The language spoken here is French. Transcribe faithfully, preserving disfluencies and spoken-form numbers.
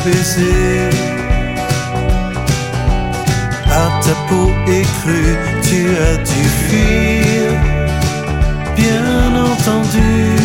baisers. Par ta peau écrue, tu as dû fuir, bien entendu.